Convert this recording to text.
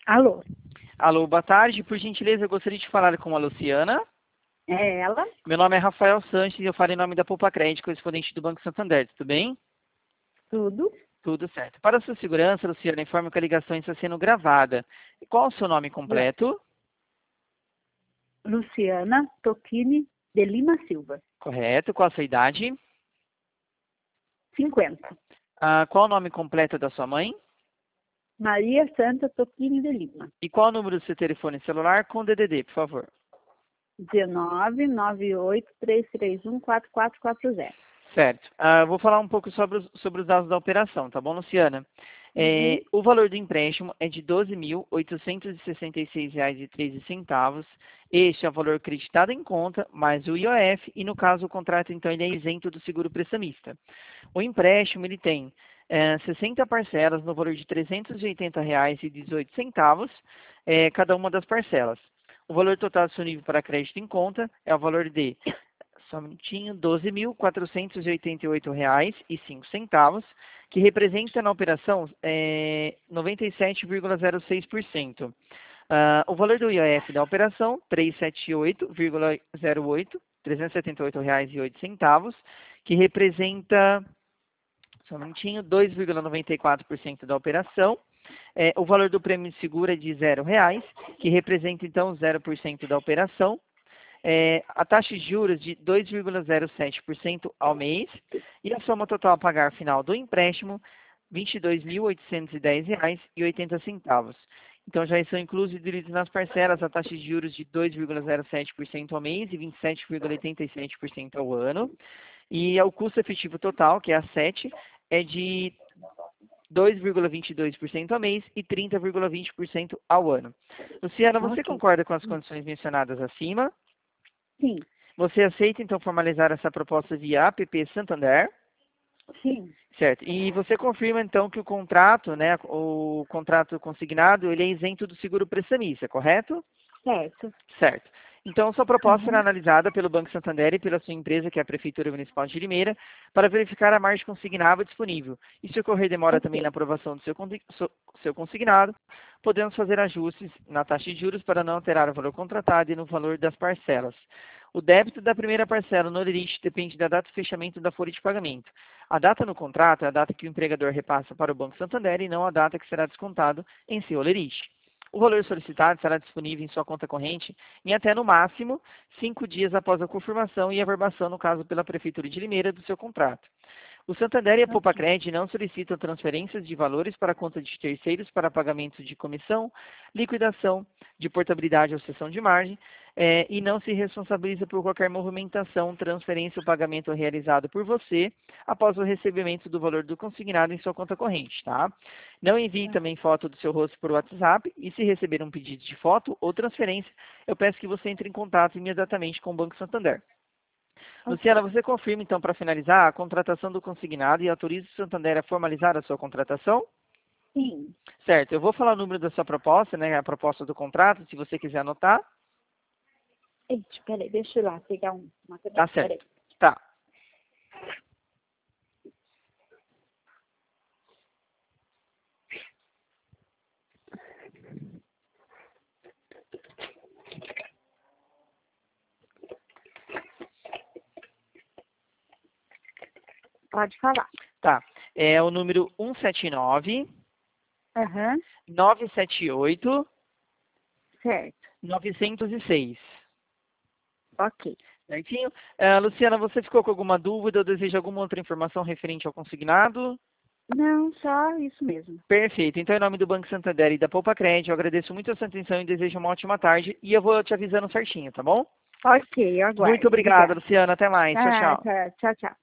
Alô, Alô, boa tarde. Por gentileza, eu gostaria de falar com a Luciana. é ela? Meu nome é Rafael Sanches e eu falo em nome da Poupa Crédito, correspondente do Banco Santander. Tudo bem? Tudo? Tudo certo. Para a sua segurança, Luciana, informe que a ligação está sendo gravada. E qual o seu nome completo? Luciana Tocchini de Lima Silva, Correto. Qual a sua idade? 50. Qual o nome completo da sua mãe? Maria Santa Tocchini de Lima, E qual o número do seu telefone celular com DDD, por favor? 1998-331-4440. Certo. Vou falar um pouco sobre os dados da operação, tá bom, Luciana? Uhum. O valor do empréstimo é de R$ 12.866,13. Este é o valor acreditado em conta, mais o IOF, e no caso o contrato, então, ele é isento do seguro prestamista. O empréstimo, ele tem 60 parcelas no valor de R$ 380,18, cada uma das parcelas. O valor total disponível para crédito em conta é o valor de só um minutinho, R$ 12.488,05, que representa na operação 97,06%. O valor do IOF da operação, R$ 378,08, R$ 378,08, que representa, só um minutinho, 2,94% da operação. O valor do prêmio de seguro é de R$ 0, que representa então 0% da operação. A taxa de juros de 2,07% ao mês e a soma total a pagar final do empréstimo, R$ 22.810,80. Então, já estão inclusos e divididos nas parcelas a taxa de juros de 2,07% ao mês e 27,87% ao ano. E o custo efetivo total, que é a 7, é de 2,22% ao mês e 30,20% ao ano. Luciana, você Ok. concorda com as condições mencionadas acima? Sim, Você aceita, então, formalizar essa proposta via APP Santander? sim, Certo. E você confirma, então, que o contrato, né, o contrato consignado, ele é isento do seguro prestamista, correto? certo. Certo. Então, sua proposta será Uhum. analisada pelo Banco Santander e pela sua empresa, que é a Prefeitura Municipal de Limeira, para verificar a margem consignável disponível. E se ocorrer demora também na Ok, aprovação do seu consignado, podemos fazer ajustes na taxa de juros para não alterar o valor contratado e no valor das parcelas. O débito da primeira parcela no limite depende da data de fechamento da folha de pagamento. A data no contrato é a data que o empregador repassa para o Banco Santander e não a data que será descontado em seu olerite. O valor solicitado será disponível em sua conta corrente em até, no máximo, 5 dias após a confirmação e averbação, no caso pela Prefeitura de Limeira, do seu contrato. O Santander e a ok. Poupa-Cred não solicitam transferências de valores para a conta de terceiros para pagamento de comissão, liquidação, de portabilidade ou cessão de margem, e não se responsabiliza por qualquer movimentação, transferência ou pagamento realizado por você após o recebimento do valor do consignado em sua conta corrente, tá? Não envie também foto do seu rosto por WhatsApp e se receber um pedido de foto ou transferência, eu peço que você entre em contato imediatamente com o Banco Santander. Luciana, Ok. você confirma então para finalizar a contratação do consignado e autoriza o Santander a formalizar a sua contratação? Sim. Certo, eu vou falar o número da sua proposta, né, a proposta do contrato, se você quiser anotar. Eita, peraí, deixa eu lá pegar uma Tá caneta. Peraí. certo. Tá, Pode falar. tá. É o número 179 Aham, 978 certo. 906. Ok. Certinho? Luciana, você ficou com alguma dúvida ou deseja alguma outra informação referente ao consignado? Não, só isso mesmo. Perfeito. Então, em nome do Banco Santander e da Poupa Crédito, eu agradeço muito a sua atenção e desejo uma ótima tarde. E eu vou te avisando certinho, tá bom? Ok, eu Muito aguardo. obrigado, Obrigada. Luciana. Até mais. Tchau, Ah, tchau. tá. Tchau, tchau.